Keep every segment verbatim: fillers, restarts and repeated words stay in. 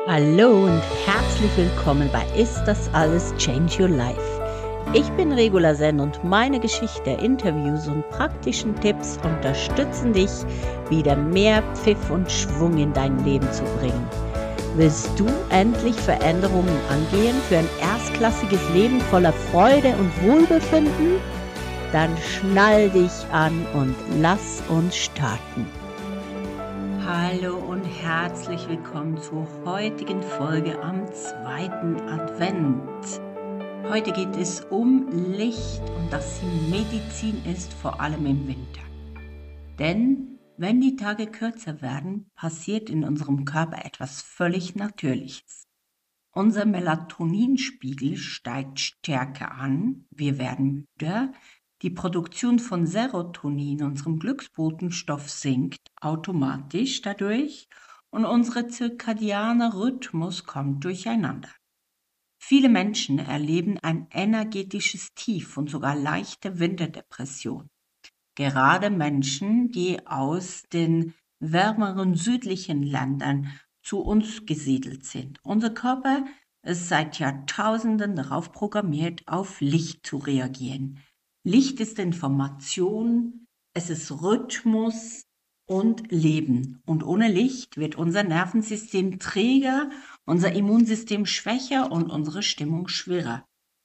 Hallo und herzlich willkommen bei Ist das alles Change Your Life? Ich bin Regula Sen und meine Geschichte, Interviews und praktischen Tipps unterstützen dich, wieder mehr Pfiff und Schwung in dein Leben zu bringen. Willst du endlich Veränderungen angehen für ein erstklassiges Leben voller Freude und Wohlbefinden? Dann schnall dich an und lass uns starten. Hallo und herzlich willkommen zur heutigen Folge am zweiten Advent. Heute geht es um Licht und dass sie Medizin ist, vor allem im Winter. Denn wenn die Tage kürzer werden, passiert in unserem Körper etwas völlig Natürliches. Unser Melatoninspiegel steigt stärker an, wir werden müder, die Produktion von Serotonin, unserem Glücksbotenstoff, sinkt automatisch dadurch und unser zirkadianer Rhythmus kommt durcheinander. Viele Menschen erleben ein energetisches Tief und sogar leichte Winterdepression. Gerade Menschen, die aus den wärmeren südlichen Ländern zu uns gesiedelt sind. Unser Körper ist seit Jahrtausenden darauf programmiert, auf Licht zu reagieren. Licht ist Information, es ist Rhythmus und Leben. Und ohne Licht wird unser Nervensystem träger, unser Immunsystem schwächer und unsere Stimmung schwerer.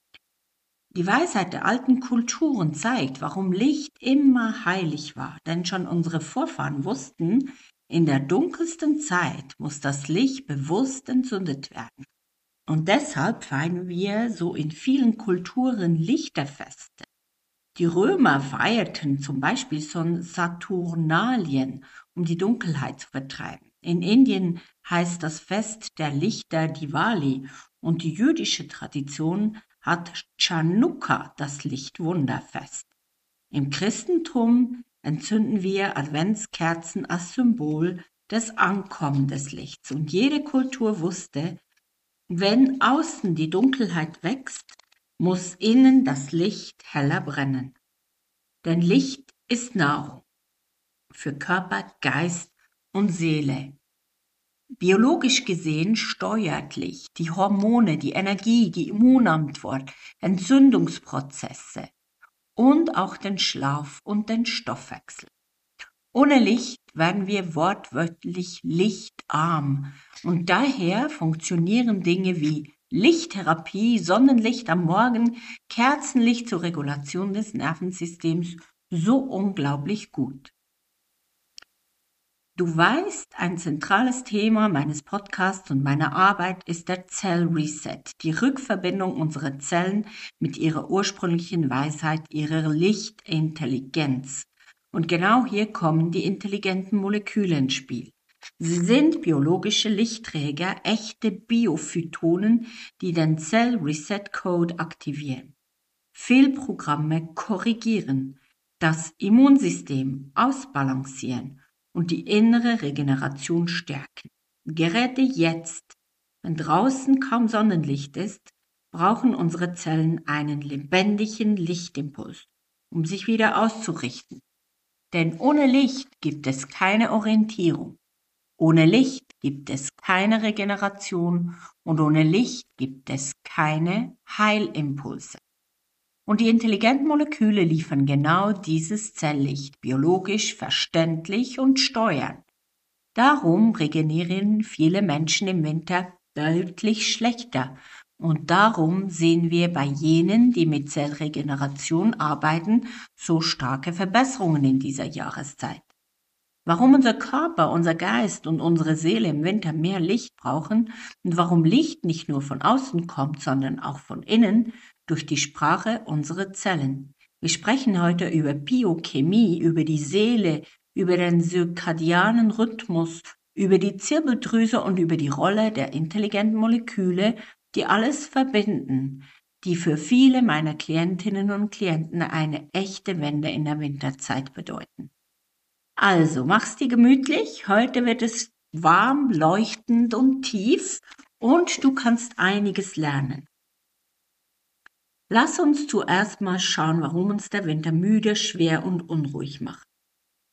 Die Weisheit der alten Kulturen zeigt, warum Licht immer heilig war. Denn schon unsere Vorfahren wussten, in der dunkelsten Zeit muss das Licht bewusst entzündet werden. Und deshalb feiern wir so in vielen Kulturen Lichterfeste. Die Römer feierten zum Beispiel so Saturnalien, um die Dunkelheit zu vertreiben. In Indien heißt das Fest der Lichter Diwali und die jüdische Tradition hat Chanukka, das Lichtwunderfest. Im Christentum entzünden wir Adventskerzen als Symbol des Ankommens des Lichts. Und jede Kultur wusste, wenn außen die Dunkelheit wächst, muss innen das Licht heller brennen. Denn Licht ist Nahrung für Körper, Geist und Seele. Biologisch gesehen steuert Licht die Hormone, die Energie, die Immunantwort, Entzündungsprozesse und auch den Schlaf und den Stoffwechsel. Ohne Licht werden wir wortwörtlich lichtarm und daher funktionieren Dinge wie Lichttherapie, Sonnenlicht am Morgen, Kerzenlicht zur Regulation des Nervensystems so unglaublich gut. Du weißt, ein zentrales Thema meines Podcasts und meiner Arbeit ist der Zellreset, die Rückverbindung unserer Zellen mit ihrer ursprünglichen Weisheit, ihrer Lichtintelligenz. Und genau hier kommen die intelligenten Moleküle ins Spiel. Sie sind biologische Lichtträger, echte Biophytonen, die den Cell-Reset-Code aktivieren. Fehlprogramme korrigieren, das Immunsystem ausbalancieren und die innere Regeneration stärken. Gerade jetzt, wenn draußen kaum Sonnenlicht ist, brauchen unsere Zellen einen lebendigen Lichtimpuls, um sich wieder auszurichten. Denn ohne Licht gibt es keine Orientierung. Ohne Licht gibt es keine Regeneration und ohne Licht gibt es keine Heilimpulse. Und die intelligenten Moleküle liefern genau dieses Zelllicht, biologisch verständlich und steuern. Darum regenerieren viele Menschen im Winter deutlich schlechter. Und darum sehen wir bei jenen, die mit Zellregeneration arbeiten, so starke Verbesserungen in dieser Jahreszeit. Warum unser Körper, unser Geist und unsere Seele im Winter mehr Licht brauchen und warum Licht nicht nur von außen kommt, sondern auch von innen durch die Sprache unserer Zellen. Wir sprechen heute über Biochemie, über die Seele, über den zirkadianen Rhythmus, über die Zirbeldrüse und über die Rolle der intelligenten Moleküle, die alles verbinden, die für viele meiner Klientinnen und Klienten eine echte Wende in der Winterzeit bedeuten. Also, mach's dir gemütlich. Heute wird es warm, leuchtend und tief und du kannst einiges lernen. Lass uns zuerst mal schauen, warum uns der Winter müde, schwer und unruhig macht.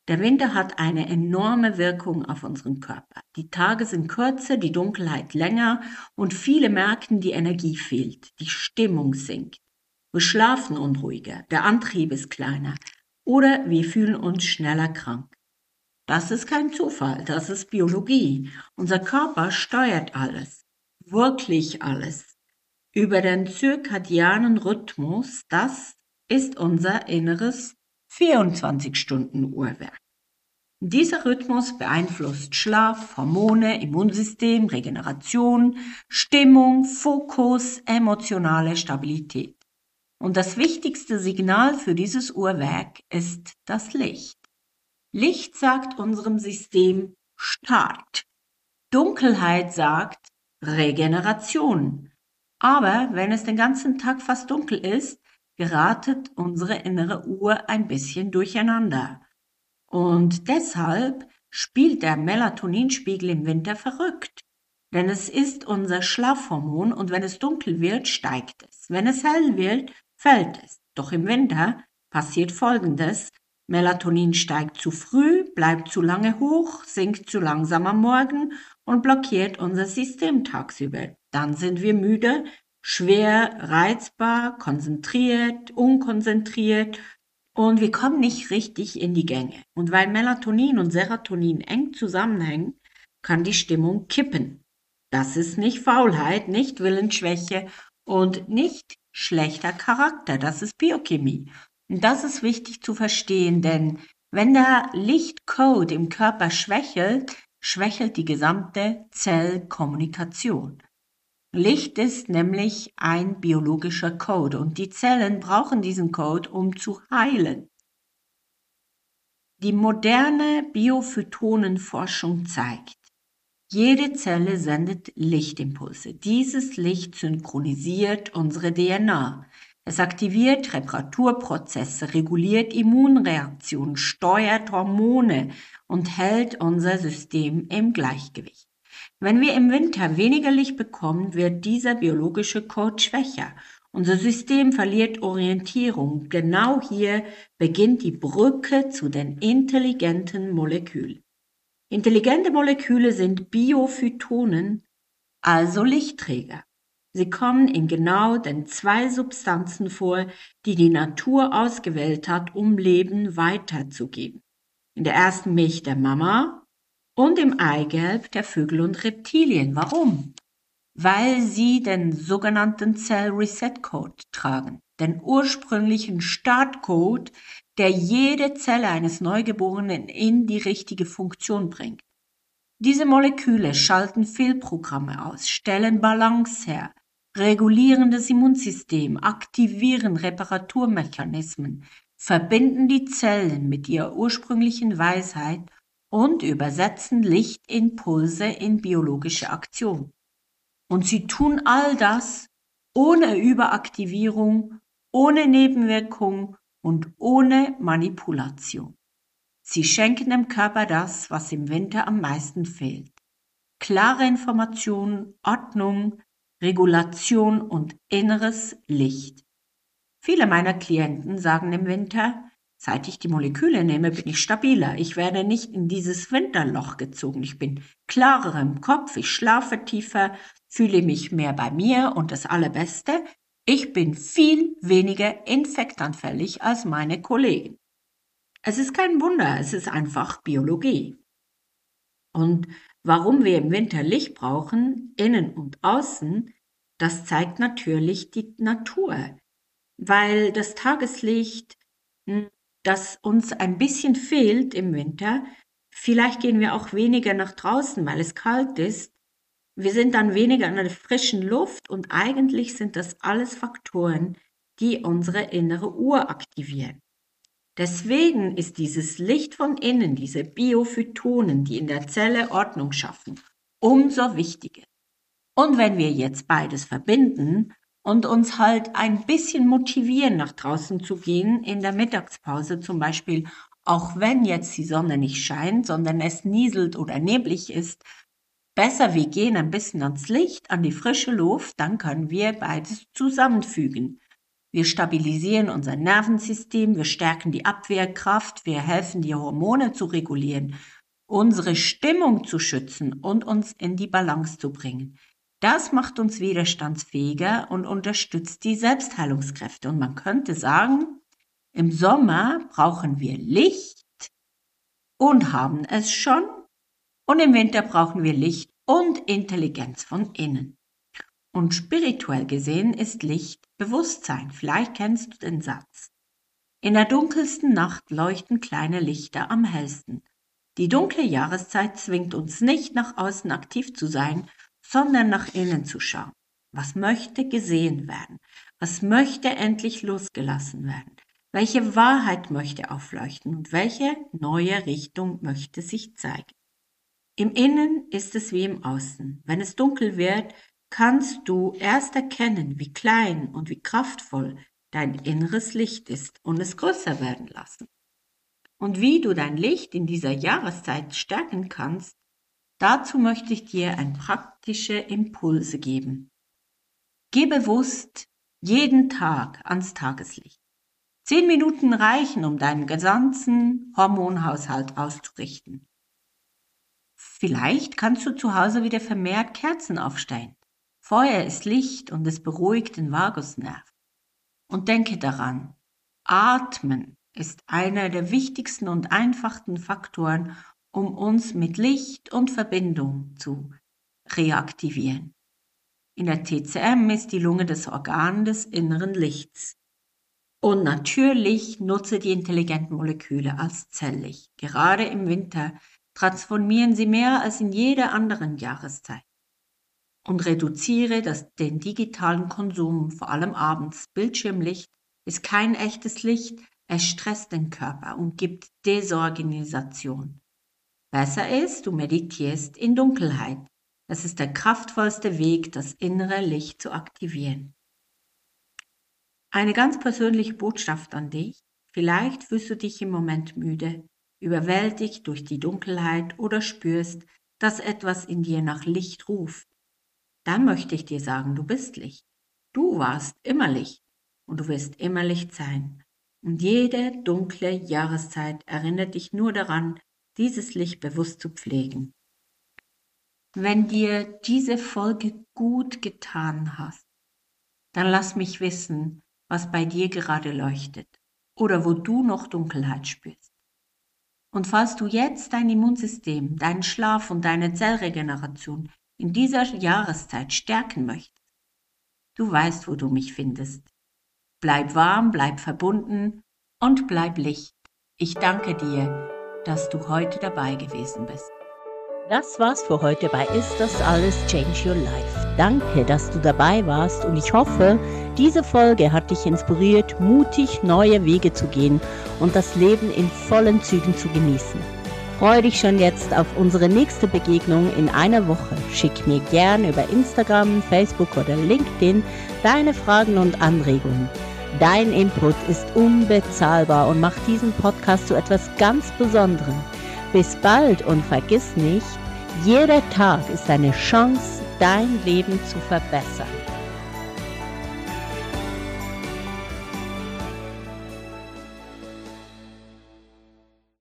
Der Winter hat eine enorme Wirkung auf unseren Körper. Die Tage sind kürzer, die Dunkelheit länger und viele merken, die Energie fehlt, die Stimmung sinkt. Wir schlafen unruhiger, der Antrieb ist kleiner oder wir fühlen uns schneller krank. Das ist kein Zufall, das ist Biologie. Unser Körper steuert alles, wirklich alles, über den zirkadianen Rhythmus. Das ist unser inneres vierundzwanzig-Stunden-Uhrwerk. Dieser Rhythmus beeinflusst Schlaf, Hormone, Immunsystem, Regeneration, Stimmung, Fokus, emotionale Stabilität. Und das wichtigste Signal für dieses Uhrwerk ist das Licht. Licht sagt unserem System Start. Dunkelheit sagt Regeneration. Aber wenn es den ganzen Tag fast dunkel ist, geratet unsere innere Uhr ein bisschen durcheinander. Und deshalb spielt der Melatoninspiegel im Winter verrückt. Denn es ist unser Schlafhormon und wenn es dunkel wird, steigt es. Wenn es hell wird, fällt es. Doch im Winter passiert Folgendes. Melatonin steigt zu früh, bleibt zu lange hoch, sinkt zu langsam am Morgen und blockiert unser System tagsüber. Dann sind wir müde, schwer, reizbar, konzentriert, unkonzentriert und wir kommen nicht richtig in die Gänge. Und weil Melatonin und Serotonin eng zusammenhängen, kann die Stimmung kippen. Das ist nicht Faulheit, nicht Willensschwäche und nicht schlechter Charakter, das ist Biochemie. Und das ist wichtig zu verstehen, denn wenn der Lichtcode im Körper schwächelt, schwächelt die gesamte Zellkommunikation. Licht ist nämlich ein biologischer Code und die Zellen brauchen diesen Code, um zu heilen. Die moderne Biophytonenforschung zeigt, jede Zelle sendet Lichtimpulse. Dieses Licht synchronisiert unsere D N A. Es aktiviert Reparaturprozesse, reguliert Immunreaktionen, steuert Hormone und hält unser System im Gleichgewicht. Wenn wir im Winter weniger Licht bekommen, wird dieser biologische Code schwächer. Unser System verliert Orientierung. Genau hier beginnt die Brücke zu den intelligenten Molekülen. Intelligente Moleküle sind Biophytonen, also Lichtträger. Sie kommen in genau den zwei Substanzen vor, die die Natur ausgewählt hat, um Leben weiterzugeben. In der ersten Milch der Mama und im Eigelb der Vögel und Reptilien. Warum? Weil sie den sogenannten Cell-Reset-Code tragen, den ursprünglichen Startcode, der jede Zelle eines Neugeborenen in die richtige Funktion bringt. Diese Moleküle schalten Fehlprogramme aus, stellen Balance her, regulieren das Immunsystem, aktivieren Reparaturmechanismen, verbinden die Zellen mit ihrer ursprünglichen Weisheit und übersetzen Lichtimpulse in biologische Aktion. Und sie tun all das ohne Überaktivierung, ohne Nebenwirkung und ohne Manipulation. Sie schenken dem Körper das, was im Winter am meisten fehlt. Klare Information, Ordnung, Regulation und inneres Licht. Viele meiner Klienten sagen im Winter, seit ich die Moleküle nehme, bin ich stabiler. Ich werde nicht in dieses Winterloch gezogen. Ich bin klarer im Kopf, ich schlafe tiefer, fühle mich mehr bei mir und das Allerbeste, ich bin viel weniger infektanfällig als meine Kollegen. Es ist kein Wunder, es ist einfach Biologie. Und warum wir im Winter Licht brauchen, innen und außen, das zeigt natürlich die Natur. Weil das Tageslicht, das uns ein bisschen fehlt im Winter, vielleicht gehen wir auch weniger nach draußen, weil es kalt ist. Wir sind dann weniger an der frischen Luft und eigentlich sind das alles Faktoren, die unsere innere Uhr aktivieren. Deswegen ist dieses Licht von innen, diese Biophytonen, die in der Zelle Ordnung schaffen, umso wichtiger. Und wenn wir jetzt beides verbinden und uns halt ein bisschen motivieren, nach draußen zu gehen, in der Mittagspause zum Beispiel, auch wenn jetzt die Sonne nicht scheint, sondern es nieselt oder neblig ist, besser wir gehen ein bisschen ans Licht, an die frische Luft, dann können wir beides zusammenfügen. Wir stabilisieren unser Nervensystem, wir stärken die Abwehrkraft, wir helfen die Hormone zu regulieren, unsere Stimmung zu schützen und uns in die Balance zu bringen. Das macht uns widerstandsfähiger und unterstützt die Selbstheilungskräfte. Und man könnte sagen, im Sommer brauchen wir Licht und haben es schon. Und im Winter brauchen wir Licht und Intelligenz von innen. Und spirituell gesehen ist Licht Bewusstsein. Vielleicht kennst du den Satz. In der dunkelsten Nacht leuchten kleine Lichter am hellsten. Die dunkle Jahreszeit zwingt uns nicht, nach außen aktiv zu sein, sondern nach innen zu schauen. Was möchte gesehen werden? Was möchte endlich losgelassen werden? Welche Wahrheit möchte aufleuchten und welche neue Richtung möchte sich zeigen? Im Innen ist es wie im Außen. Wenn es dunkel wird, kannst du erst erkennen, wie klein und wie kraftvoll dein inneres Licht ist und es größer werden lassen. Und wie du dein Licht in dieser Jahreszeit stärken kannst, dazu möchte ich dir ein praktische Impulse geben. Geh bewusst jeden Tag ans Tageslicht. Zehn Minuten reichen, um deinen gesamten Hormonhaushalt auszurichten. Vielleicht kannst du zu Hause wieder vermehrt Kerzen aufstellen. Feuer ist Licht und es beruhigt den Vagusnerv. Und denke daran, Atmen ist einer der wichtigsten und einfachsten Faktoren, um uns mit Licht und Verbindung zu reaktivieren. In der T C M ist die Lunge das Organ des inneren Lichts. Und natürlich nutze die intelligenten Moleküle als Zelllicht. Gerade im Winter transformieren sie mehr als in jeder anderen Jahreszeit. Und reduziere das, den digitalen Konsum, vor allem abends. Bildschirmlicht ist kein echtes Licht, es stresst den Körper und gibt Desorganisation. Besser ist, du meditierst in Dunkelheit. Das ist der kraftvollste Weg, das innere Licht zu aktivieren. Eine ganz persönliche Botschaft an dich. Vielleicht fühlst du dich im Moment müde, überwältigt durch die Dunkelheit oder spürst, dass etwas in dir nach Licht ruft. Dann möchte ich dir sagen, du bist Licht. Du warst immer Licht und du wirst immer Licht sein. Und jede dunkle Jahreszeit erinnert dich nur daran, dieses Licht bewusst zu pflegen. Wenn dir diese Folge gut getan hast, dann lass mich wissen, was bei dir gerade leuchtet oder wo du noch Dunkelheit spürst. Und falls du jetzt dein Immunsystem, deinen Schlaf und deine Zellregeneration in dieser Jahreszeit stärken möchtest, du weißt, wo du mich findest. Bleib warm, bleib verbunden und bleib Licht. Ich danke dir, dass du heute dabei gewesen bist. Das war's für heute bei Ist das alles Change Your Life. Danke, dass du dabei warst und ich hoffe, diese Folge hat dich inspiriert, mutig neue Wege zu gehen und das Leben in vollen Zügen zu genießen. Freue dich schon jetzt auf unsere nächste Begegnung in einer Woche. Schick mir gerne über Instagram, Facebook oder LinkedIn deine Fragen und Anregungen. Dein Input ist unbezahlbar und macht diesen Podcast zu etwas ganz Besonderem. Bis bald und vergiss nicht, jeder Tag ist eine Chance, dein Leben zu verbessern.